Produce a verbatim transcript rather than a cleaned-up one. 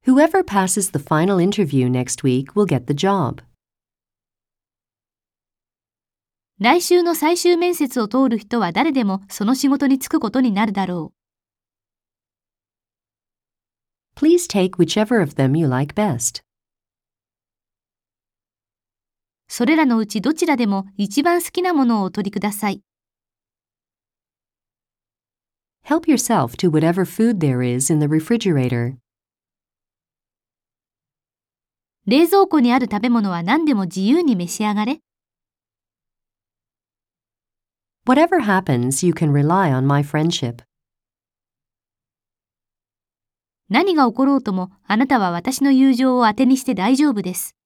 Whoever passes the final interview next week will get the job. 来週の最終面接を通る人は誰でもその仕事に就くことになるだろう。 Please take whichever of them you like best. それらのうちどちらでも一番好きなものをお取りください。 Help yourself to whatever food there is in the refrigerator. 冷蔵庫にある食べ物は何でも自由に召し上がれ。 Whatever happens, you can rely on my friendship. 何が起ころうともあなたは私の友情を当てにして大丈夫です。